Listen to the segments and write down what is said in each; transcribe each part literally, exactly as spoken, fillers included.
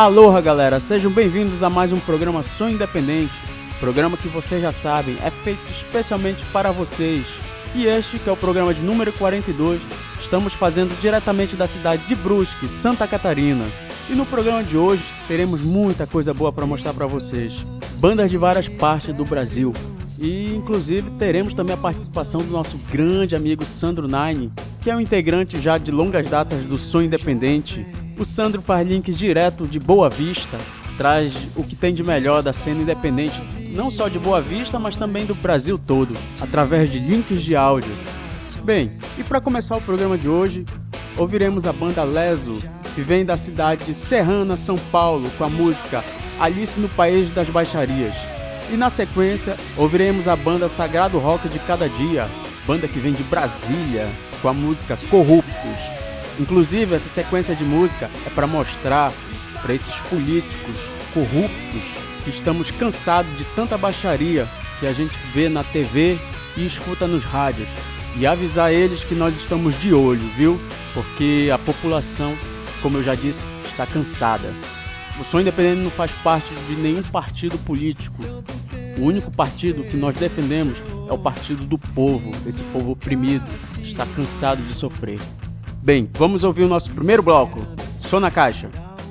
Aloha, galera, sejam bem-vindos a mais um programa Sonho Independente, programa que vocês já sabem, é feito especialmente para vocês. E este, que é o programa de número quarenta e dois, estamos fazendo diretamente da cidade de Brusque, Santa Catarina. E no programa de hoje teremos muita coisa boa para mostrar para vocês. Bandas de várias partes do Brasil. E inclusive teremos também a participação do nosso grande amigo Sandro Nine, que é um integrante já de longas datas do Sonho Independente. O Sandro faz links direto de Boa Vista, traz o que tem de melhor da cena independente, não só de Boa Vista, mas também do Brasil todo, através de links de áudios. Bem, e para começar o programa de hoje, ouviremos a banda Leso, que vem da cidade de Serrana, São Paulo, com a música Alice no País das Baixarias. E na sequência, ouviremos a banda Sagrado Rock de Cada Dia, banda que vem de Brasília, com a música Corruptos. Inclusive, essa sequência de música é para mostrar para esses políticos corruptos que estamos cansados de tanta baixaria que a gente vê na T V e escuta nos rádios. E avisar eles que nós estamos de olho, viu? Porque a população, como eu já disse, está cansada. O Sonho Independente não faz parte de nenhum partido político. O único partido que nós defendemos é o partido do povo, esse povo oprimido, que está cansado de sofrer. Bem, vamos ouvir o nosso primeiro bloco, Som na Caixa.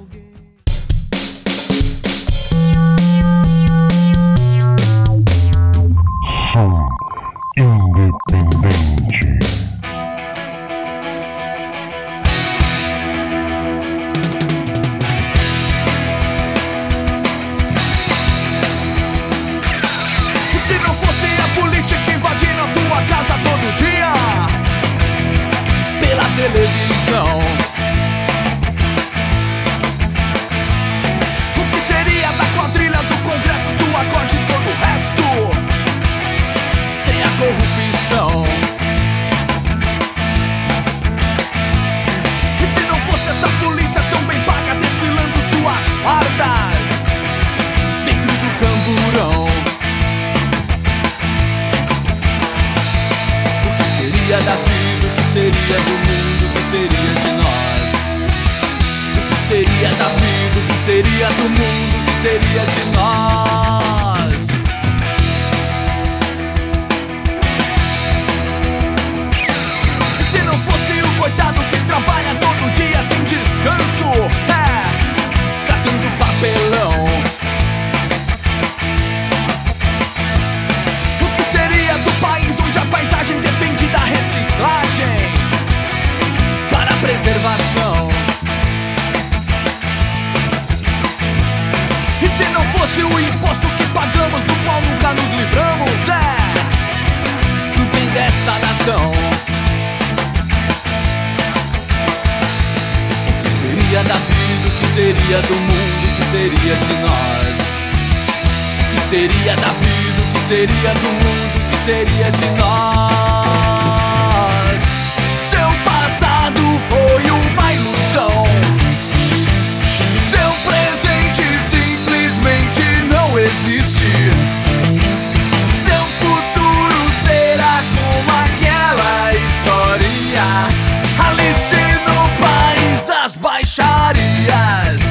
Som Independente. Se não fosse a política invadindo a tua casa todo dia pela televisão, o que seria da quadrilha do Congresso, sua corte e todo o resto, sem a corrupção? E se não fosse essa polícia tão bem paga desfilando suas fardas dentro do camburão, o que seria da vida, o que seria do mundo, o que seria de nós? O que seria da vida, o que seria do mundo, o que seria de nós? E se não fosse o coitado que trabalha todo dia sem descanso, é, catando papelão? O que seria do país onde a paisagem depende da reciclagem para a preservação? E se não fosse o imposto que pagamos, do qual nunca nos livramos, é, do bem desta nação? O que seria da vida, o que seria do mundo, o que seria de nós? O que seria da vida, o que seria do mundo, o que seria de nós? Seu passado foi uma ilusão, seu presente simplesmente não existe, seu futuro será como aquela historinha Alice no País das Baixarias.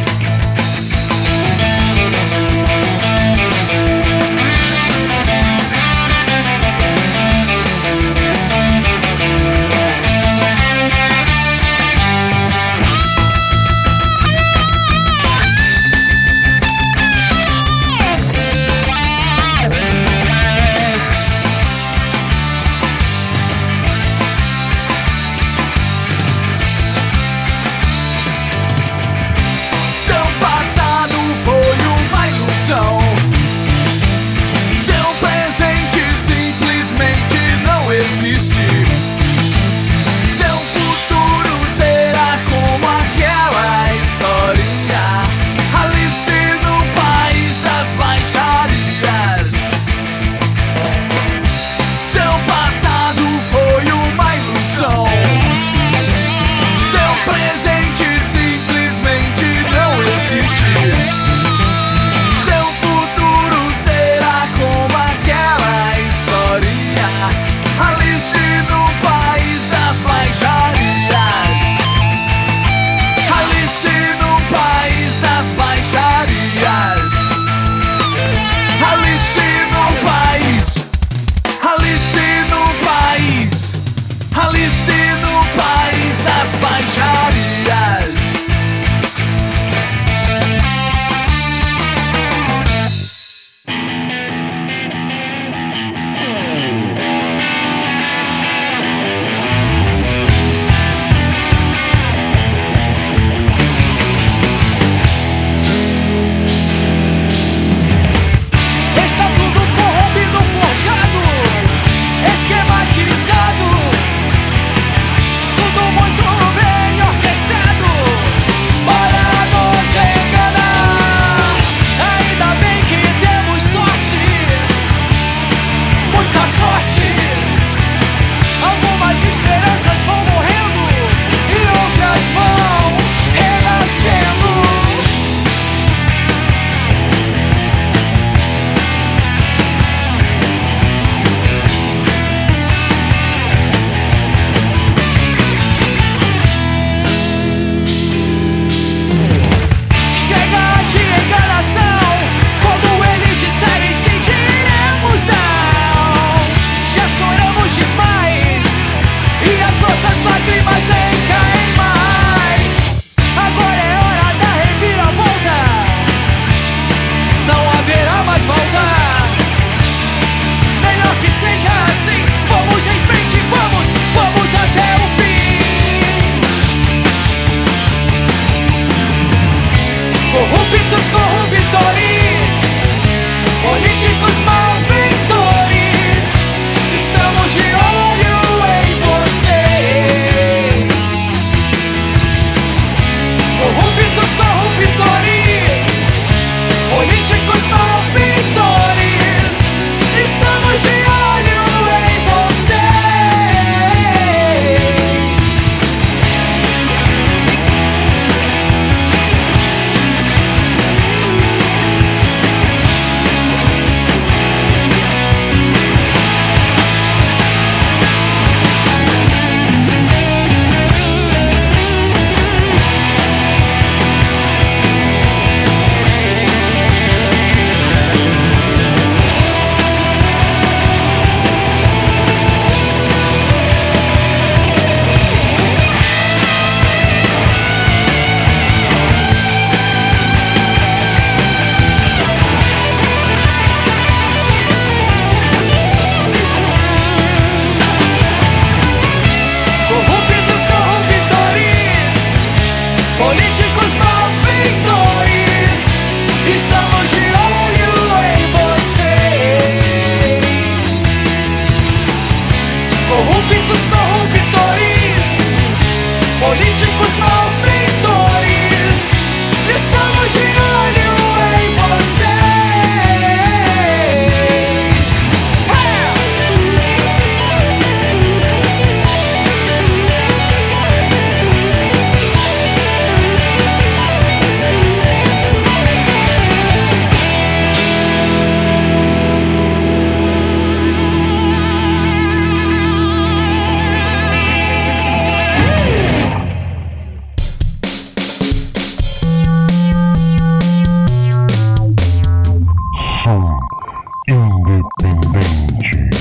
Independente.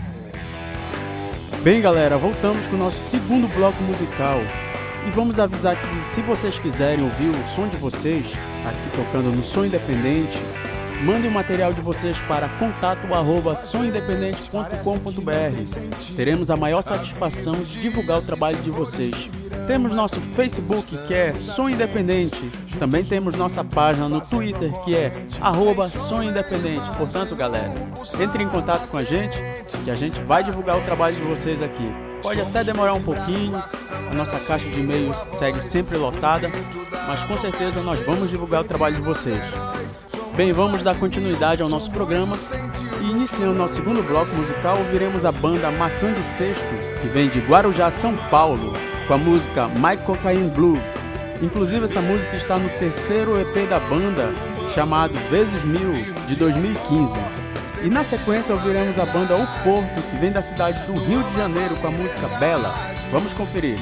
Bem, galera, voltamos com o nosso segundo bloco musical. E vamos avisar que se vocês quiserem ouvir o som de vocês, aqui tocando no Som Independente, mandem o material de vocês para contato arroba som independente ponto com ponto b r. Teremos a maior satisfação de divulgar o trabalho de vocês. Temos nosso Facebook, que é Som Independente. Também temos nossa página no Twitter, que é arroba Som Independente. Portanto, galera, entrem em contato com a gente, que a gente vai divulgar o trabalho de vocês aqui. Pode até demorar um pouquinho, a nossa caixa de e-mail segue sempre lotada, mas com certeza nós vamos divulgar o trabalho de vocês. Bem, vamos dar continuidade ao nosso programa e iniciando nosso segundo bloco musical, ouviremos a banda Maçã de Cesto, que vem de Guarujá, São Paulo, com a música My Cocaine Blue. Inclusive essa música está no terceiro E P da banda, chamado Vezes Mil, de dois mil e quinze. E na sequência ouviremos a banda O Porto, que vem da cidade do Rio de Janeiro, com a música Bela. Vamos conferir.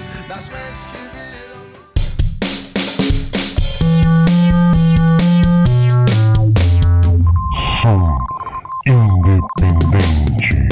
Som Independente.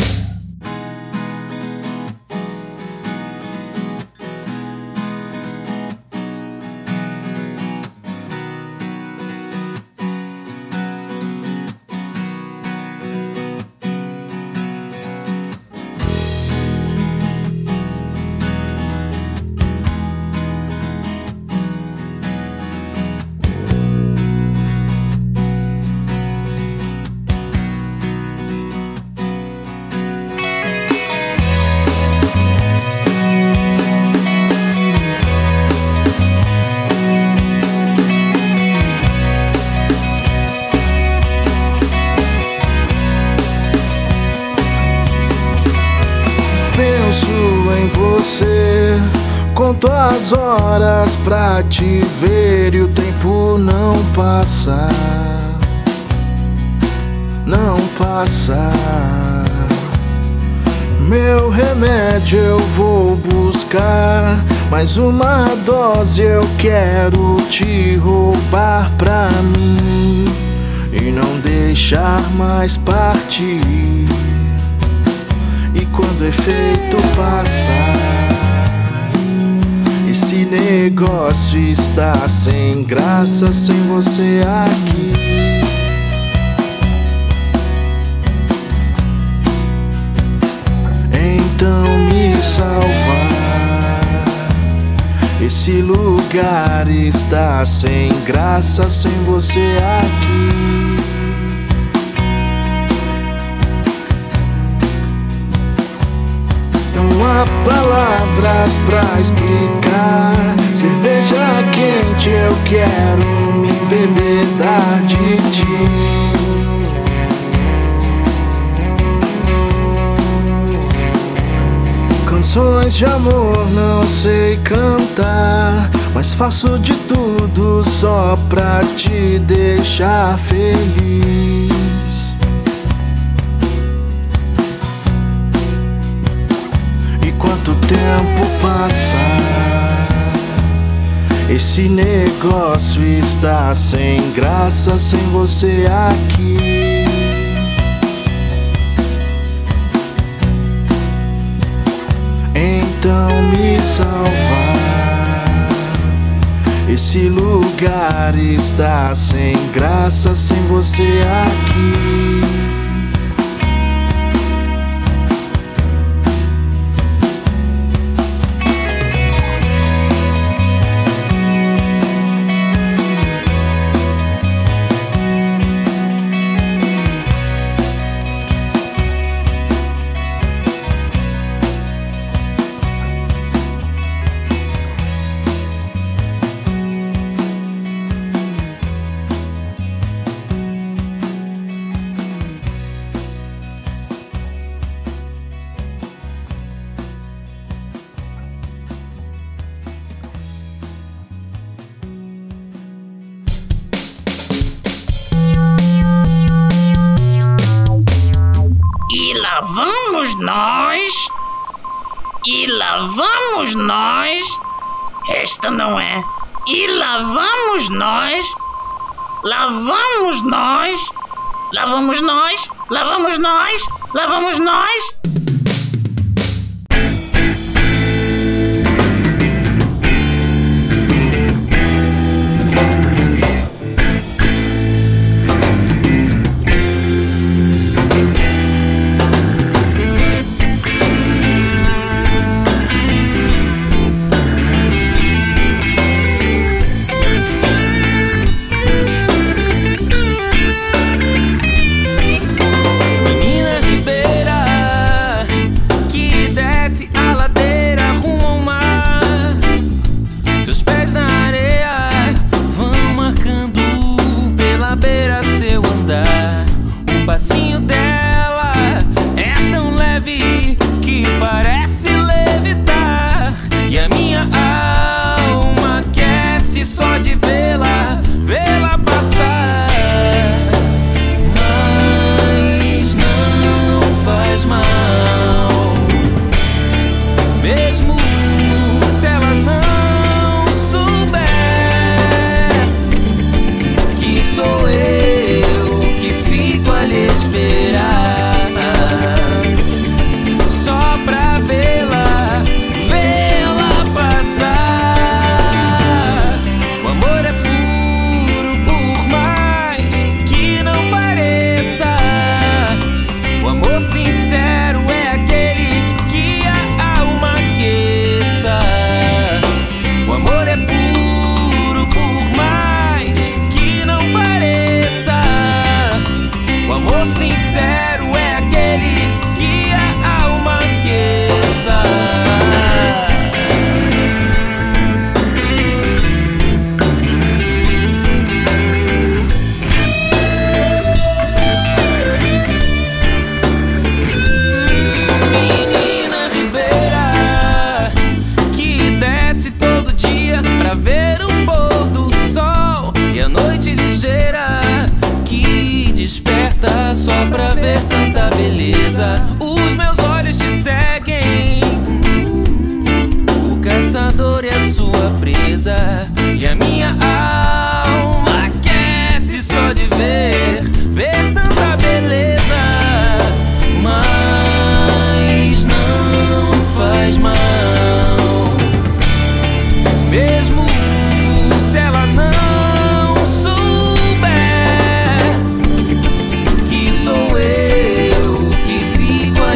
Você conto as horas pra te ver e o tempo não passa, não passa. Meu remédio eu vou buscar, mais uma dose eu quero te roubar pra mim e não deixar mais partir. E quando o efeito passa, esse negócio está sem graça sem você aqui. Então me salvar, esse lugar está sem graça sem você aqui. Não há palavras pra explicar. Cerveja quente eu quero me embebedar de ti. Canções de amor não sei cantar, mas faço de tudo só pra te deixar feliz. Quanto tempo passa, esse negócio está sem graça sem você aqui. Então me salvar, esse lugar está sem graça sem você aqui. vamos nós, e lá vamos nós, esta não é, e lá vamos nós, lá vamos nós, lá vamos nós, lá vamos nós, lá vamos nós. E a minha alma aquece só de ver, ver tanta beleza. Mas não faz mal, mesmo se ela não souber que sou eu que fico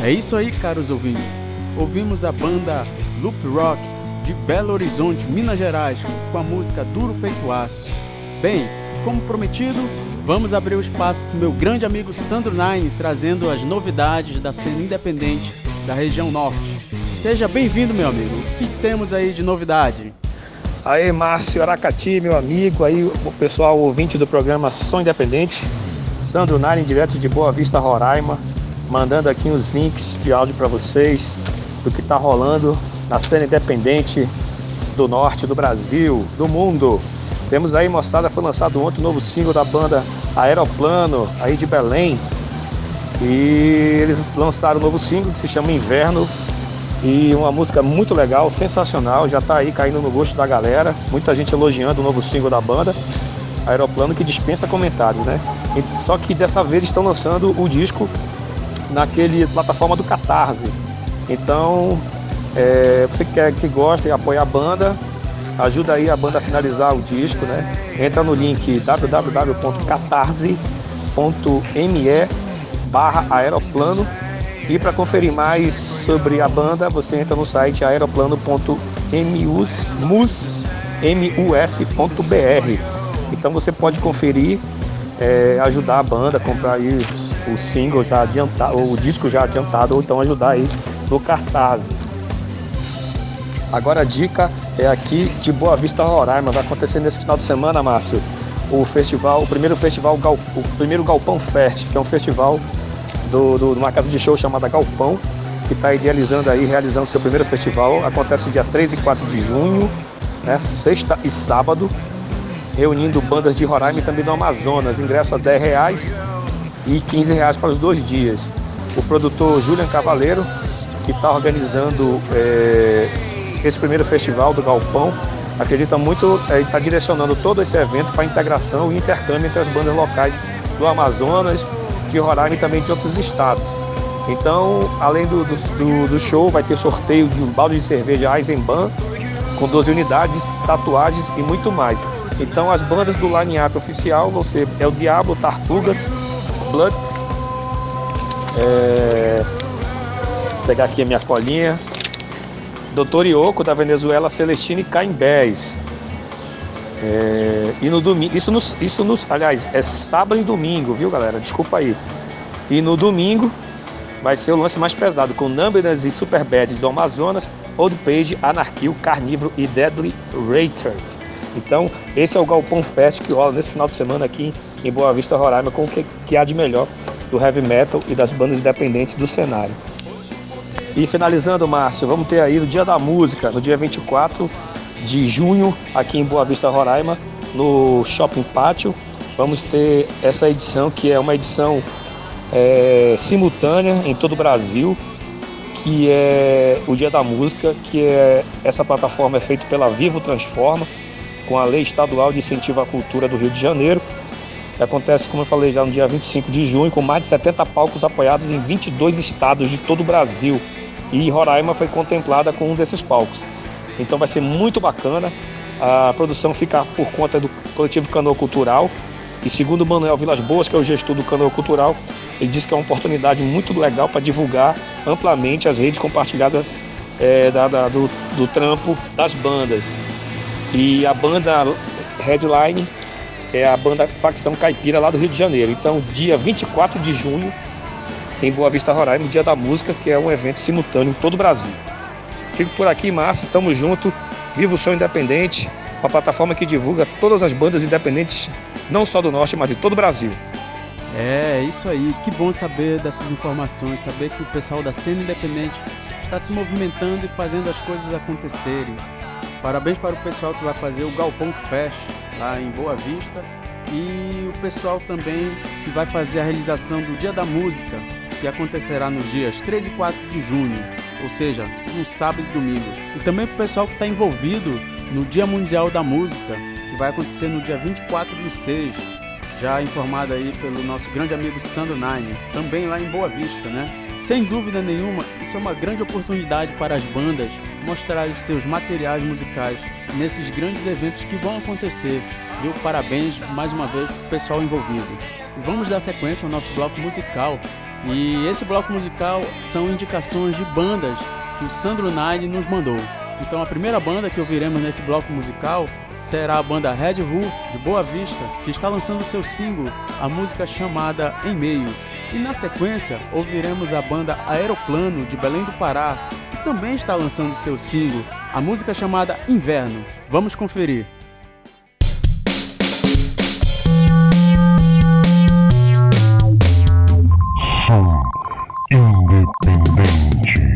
É isso aí, caros ouvintes. Ouvimos a banda Loop Rock de Belo Horizonte, Minas Gerais, com a música Duro Feito Aço. Bem, como prometido, vamos abrir o espaço para o meu grande amigo Sandro Nine, trazendo as novidades da cena independente da região norte. Seja bem-vindo, meu amigo. O que temos aí de novidade? Aí, Márcio Aracati, meu amigo, aí o pessoal ouvinte do programa Som Independente, Sandro Nine, direto de Boa Vista, Roraima, mandando aqui os links de áudio para vocês do que está rolando na cena independente do norte do Brasil, do mundo. Temos aí, moçada, foi lançado ontem o novo single da banda Aeroplano, aí de Belém. E eles lançaram um novo single que se chama Inverno. E uma música muito legal, sensacional, já está aí caindo no gosto da galera. Muita gente elogiando o novo single da banda Aeroplano, que dispensa comentários, né? Só que dessa vez estão lançando o disco naquele plataforma do Catarse. Então, é, você que, quer, que gosta e apoia a banda, ajuda aí a banda a finalizar o disco, né? Entra no link w w w ponto catarse ponto m e barra aeroplano. E para conferir mais sobre a banda, você entra no site aeroplano ponto mus ponto b r. Então você pode conferir, é, ajudar a banda, comprar aí o single já adiantado, ou o disco já adiantado, ou então ajudar aí no Catarse. Agora a dica é aqui de Boa Vista, Roraima. Vai acontecer nesse final de semana, Márcio, o festival, o primeiro festival, o primeiro Galpão Fest, que é um festival do, do, de uma casa de show chamada Galpão, que está idealizando aí, realizando seu primeiro festival. Acontece dia três e quatro de junho, né, sexta e sábado, reunindo bandas de Roraima e também do Amazonas. Ingresso a dez reais e quinze reais para os dois dias. O produtor Julian Cavaleiro, que está organizando é, esse primeiro festival do Galpão, acredita muito e é, está direcionando todo esse evento para a integração e intercâmbio entre as bandas locais do Amazonas, de Roraima e também de outros estados. Então, além do, do, do show, vai ter sorteio de um balde de cerveja Eisenbahn com doze unidades, tatuagens e muito mais. Então, as bandas do line-up oficial vão ser El Diablo, Tartugas, Bloods, é... vou pegar aqui a minha colinha, doutor Ioco da Venezuela, Celestino e Caimbés. É... E no domingo, isso nos, isso nos, aliás, é sábado e domingo, viu, galera? Desculpa aí. E no domingo vai ser o lance mais pesado, com Numbness e Superbad do Amazonas, Old Page, Anarquil, Carnívoro e Deadly Rated. Então, esse é o Galpão Fest que rola nesse final de semana aqui em Boa Vista, Roraima, com o que, que há de melhor do heavy metal e das bandas independentes do cenário. E finalizando, Márcio, vamos ter aí no Dia da Música, no dia vinte e quatro de junho, aqui em Boa Vista, Roraima, no Shopping Pátio. Vamos ter essa edição, que é uma edição é, simultânea em todo o Brasil, que é o Dia da Música, que é essa plataforma é feita pela Vivo Transforma, com a Lei Estadual de Incentivo à Cultura do Rio de Janeiro. Acontece, como eu falei, já no dia vinte e cinco de junho, com mais de setenta palcos apoiados em vinte e dois estados de todo o Brasil. E Roraima foi contemplada com um desses palcos. Então vai ser muito bacana. A produção fica por conta do coletivo Canoa Cultural. E segundo o Manuel Vilas Boas, que é o gestor do Canoa Cultural, ele disse que é uma oportunidade muito legal para divulgar amplamente as redes compartilhadas é, da, da, do, do trampo das bandas. E a banda headline é a banda Facção Caipira lá do Rio de Janeiro. Então, dia vinte e quatro de junho, em Boa Vista, Roraima, Dia da Música, que é um evento simultâneo em todo o Brasil. Fico por aqui, Márcio, tamo junto. Viva o Som Independente, uma plataforma que divulga todas as bandas independentes, não só do Norte, mas de todo o Brasil. É, isso aí. Que bom saber dessas informações, saber que o pessoal da cena independente está se movimentando e fazendo as coisas acontecerem. Parabéns para o pessoal que vai fazer o Galpão Fest lá em Boa Vista e o pessoal também que vai fazer a realização do Dia da Música, que acontecerá nos dias três e quatro de junho, ou seja, no sábado e domingo. E também para o pessoal que está envolvido no Dia Mundial da Música, que vai acontecer no dia vinte e quatro do seis, já informado aí pelo nosso grande amigo Sandro Nine, também lá em Boa Vista, né? Sem dúvida nenhuma, isso é uma grande oportunidade para as bandas mostrar os seus materiais musicais nesses grandes eventos que vão acontecer. Viu? Parabéns mais uma vez para o pessoal envolvido. E vamos dar sequência ao nosso bloco musical. E esse bloco musical são indicações de bandas que o Sandro Nine nos mandou. Então a primeira banda que ouviremos nesse bloco musical será a banda Red Roof, de Boa Vista, que está lançando seu single, a música chamada E-mails. E na sequência ouviremos a banda Aeroplano, de Belém do Pará, que também está lançando seu single, a música chamada Inverno. Vamos conferir. Som independente.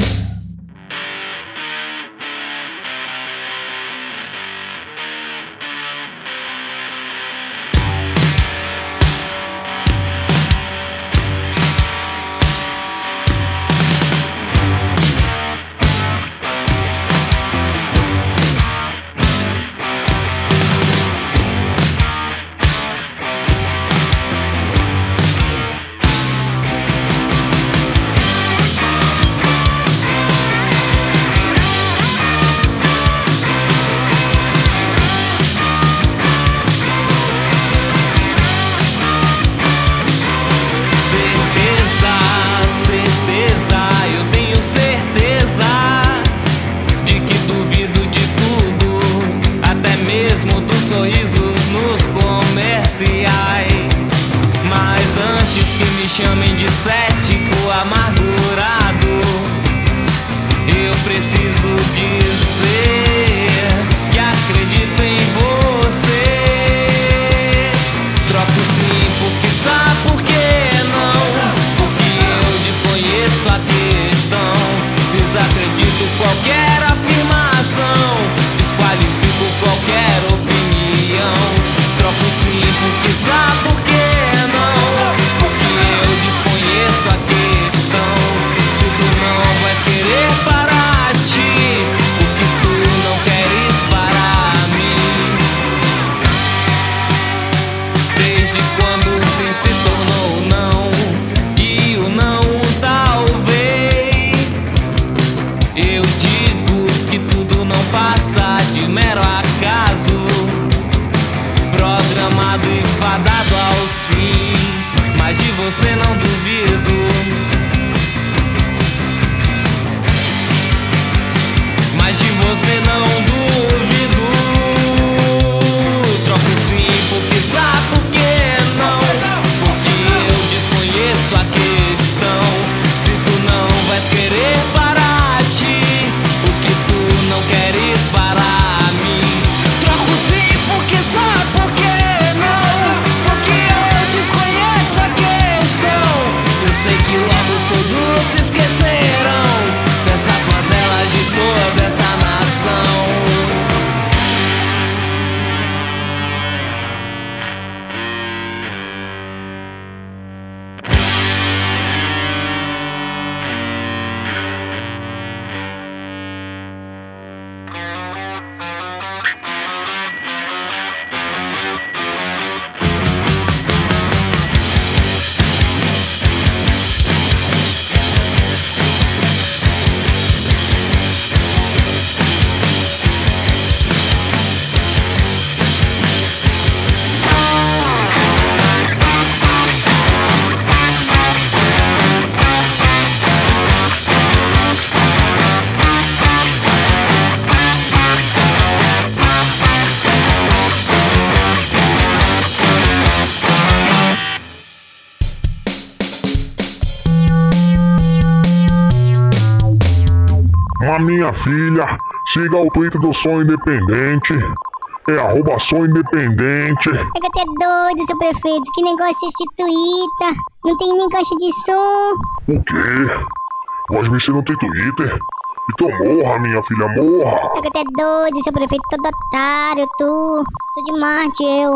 Minha filha, siga o Twitter do Som Independente, é arroba Som Independente. É que até doido, seu prefeito, que negócio é esse Twitter? Não tem nem caixa de som. O quê? Mas você não tem Twitter? Então morra, minha filha, morra. É que até doido, seu prefeito, todo otário, tu. Sou de Marte, eu.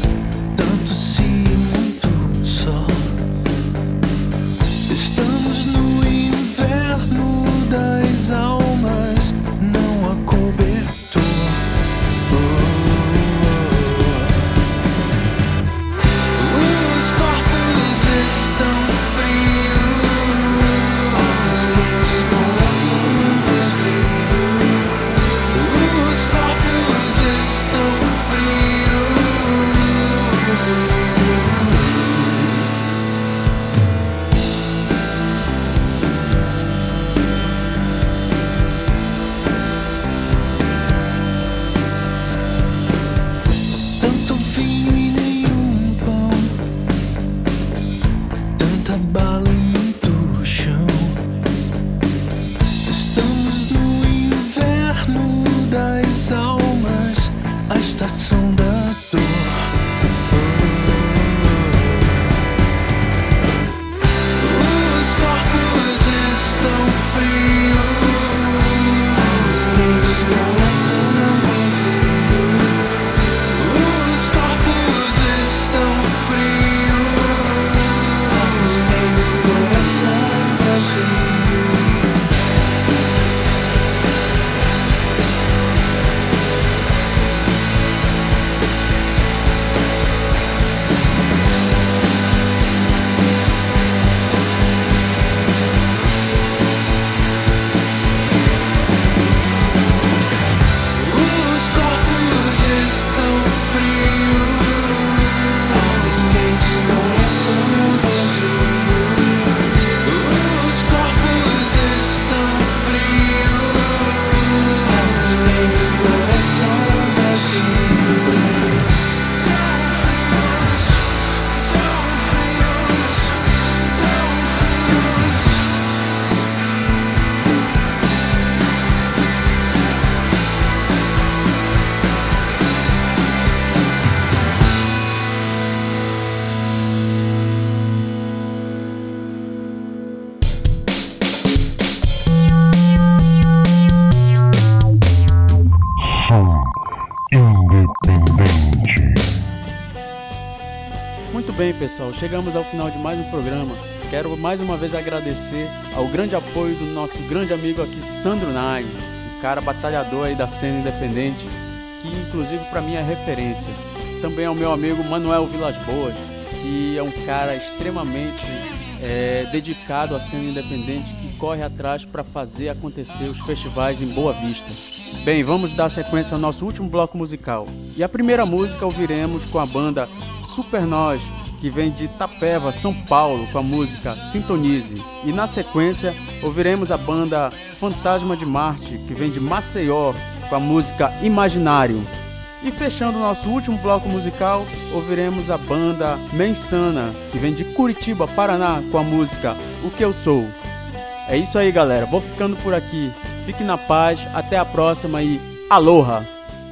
Estamos no independente. Muito bem, pessoal, chegamos ao final de mais um programa. Quero mais uma vez agradecer ao grande apoio do nosso grande amigo aqui, Sandro Nag, um cara batalhador aí da cena independente, que inclusive para mim é referência. Também ao meu amigo Manuel Vilas Boas, que é um cara extremamente é, dedicado à cena independente, que corre atrás para fazer acontecer os festivais em Boa Vista. Bem, vamos dar sequência ao nosso último bloco musical. E a primeira música ouviremos com a banda Super Nós, que vem de Itapeva, São Paulo, com a música Sintonize. E na sequência ouviremos a banda Fantasma de Marte, que vem de Maceió, com a música Imaginário. E fechando o nosso último bloco musical, ouviremos a banda Mensana, que vem de Curitiba, Paraná, com a música O Que Eu Sou. É isso aí, galera, vou ficando por aqui. Fique na paz, até a próxima e aloha!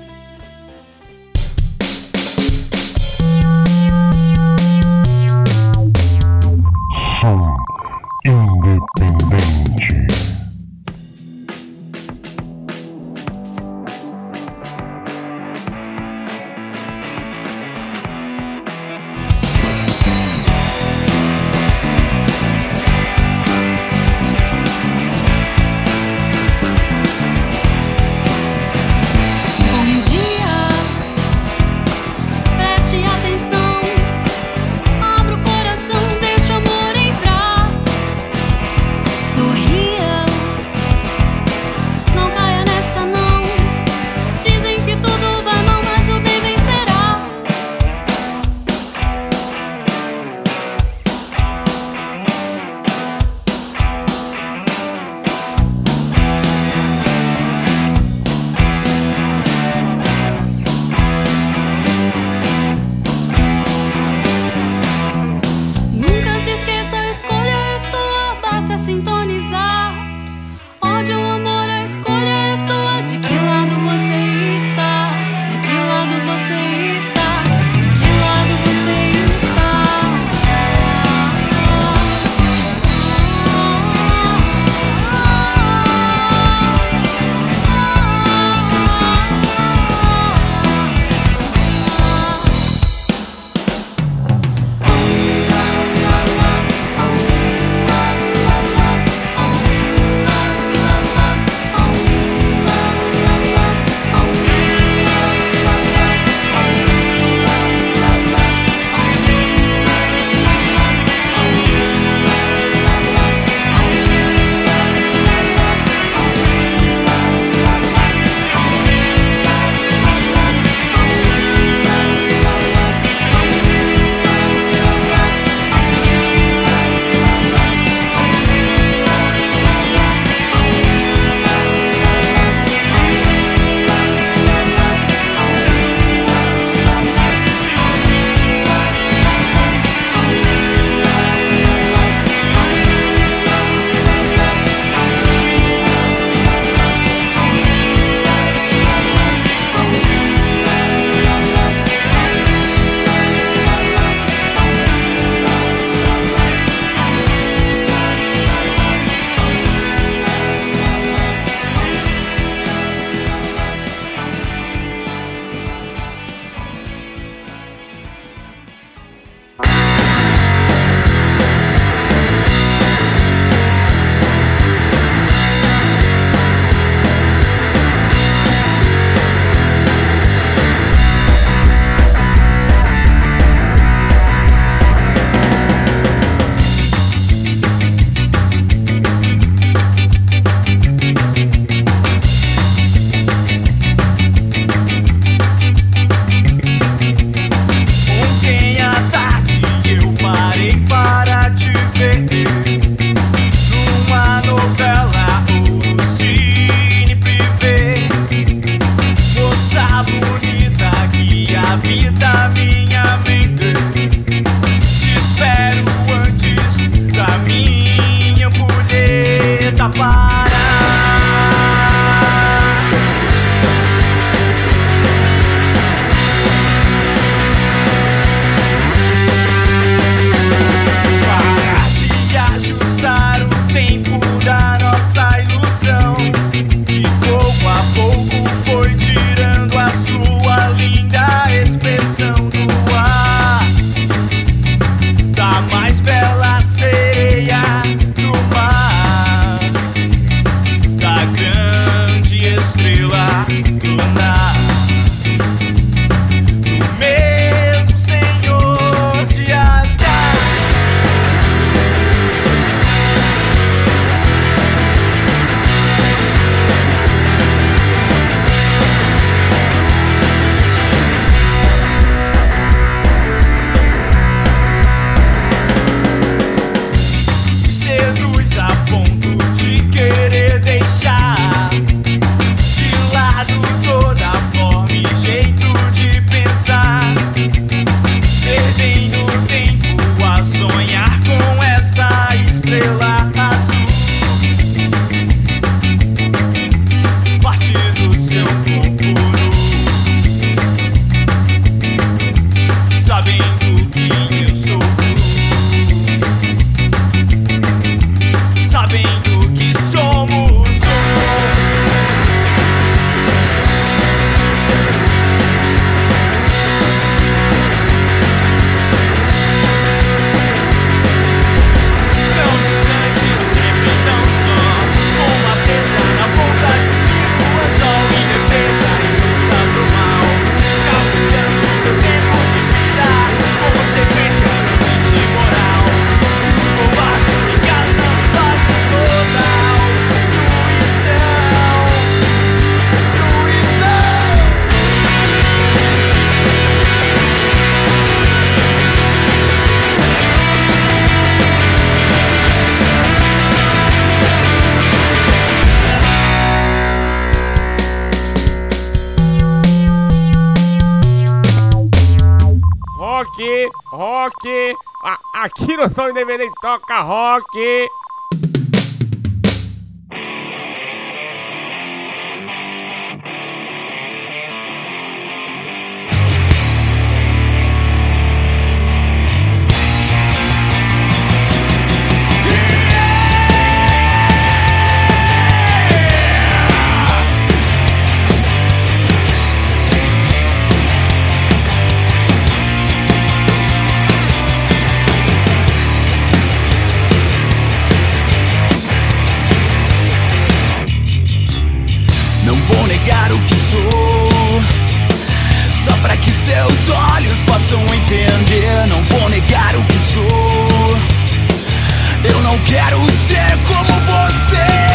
Som independente. rock, rock. A, aqui no Som Independente toca rock. O que sou, só pra que seus olhos possam entender. Não vou negar o que sou, eu não quero ser como você.